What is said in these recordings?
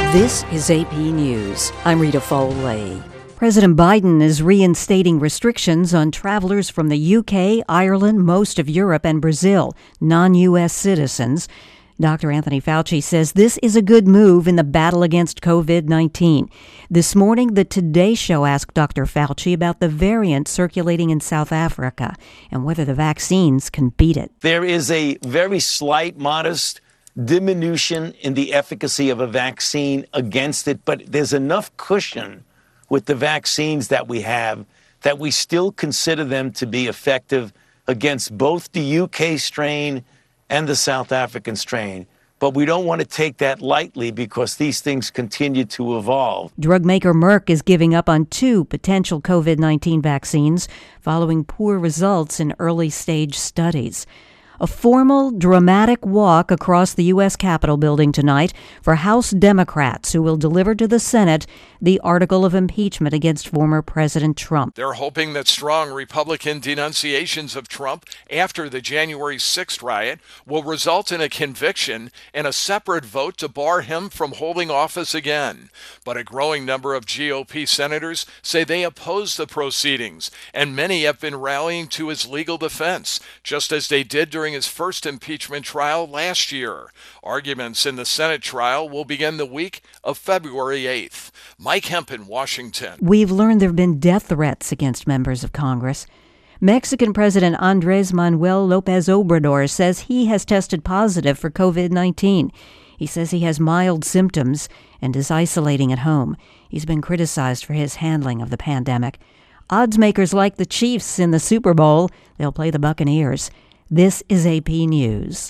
This is AP News. I'm Rita Foley. President Biden is reinstating restrictions on travelers from the UK, Ireland, most of Europe, and Brazil, non-U.S. citizens. Dr. Anthony Fauci says this is a good move in the battle against COVID-19. This morning, the Today Show asked Dr. Fauci about the variant circulating in South Africa and whether the vaccines can beat it. There is a very slight, modest diminution in the efficacy of a vaccine against it, but there's enough cushion with the vaccines that we have that we still consider them to be effective against both the UK strain and the South African strain. But we don't want to take that lightly because these things continue to evolve. Drug maker Merck is giving up on 2 potential COVID-19 vaccines following poor results in early-stage studies. A formal, dramatic walk across the U.S. Capitol building tonight for House Democrats who will deliver to the Senate the article of impeachment against former President Trump. They're hoping that strong Republican denunciations of Trump after the January 6th riot will result in a conviction and a separate vote to bar him from holding office again. But a growing number of GOP senators say they oppose the proceedings, and many have been rallying to his legal defense, just as they did during his first impeachment trial last year. Arguments in the Senate trial will begin the week of February 8th. Mike Hemp in Washington. We've learned there have been death threats against members of Congress. Mexican President Andrés Manuel López Obrador says he has tested positive for COVID-19. He says he has mild symptoms and is isolating at home. He's been criticized for his handling of the pandemic. Odds makers like the Chiefs in the Super Bowl. They'll play the Buccaneers. This is AP News.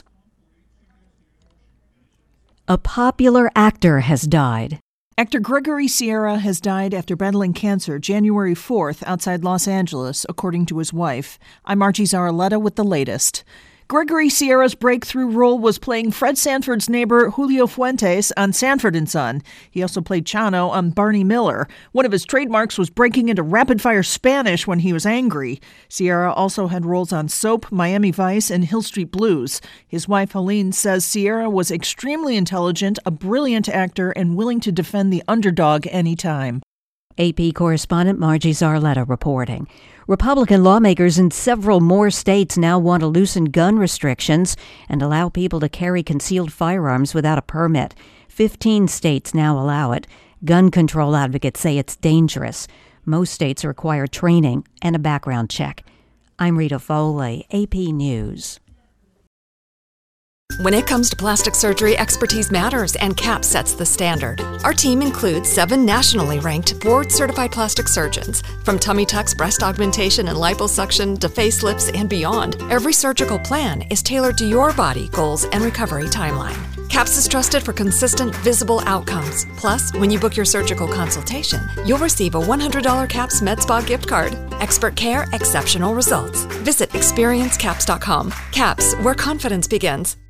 A popular actor has died. Actor Gregory Sierra has died after battling cancer January 4th outside Los Angeles, according to his wife. I'm Margie Zaraletta with the latest. Gregory Sierra's breakthrough role was playing Fred Sanford's neighbor Julio Fuentes on Sanford & Son. He also played Chano on Barney Miller. One of his trademarks was breaking into rapid-fire Spanish when he was angry. Sierra also had roles on Soap, Miami Vice, and Hill Street Blues. His wife Helene says Sierra was extremely intelligent, a brilliant actor, and willing to defend the underdog anytime. AP correspondent Margie Zarletta reporting. Republican lawmakers in several more states now want to loosen gun restrictions and allow people to carry concealed firearms without a permit. 15 states now allow it. Gun control advocates say it's dangerous. Most states require training and a background check. I'm Rita Foley, AP News. When it comes to plastic surgery, expertise matters, and CAPS sets the standard. Our team includes 7 nationally ranked, board-certified plastic surgeons. From tummy tucks, breast augmentation, and liposuction to facelifts and beyond, every surgical plan is tailored to your body, goals, and recovery timeline. CAPS is trusted for consistent, visible outcomes. Plus, when you book your surgical consultation, you'll receive a $100 CAPS MedSpa gift card. Expert care, exceptional results. Visit experiencecaps.com. CAPS, where confidence begins.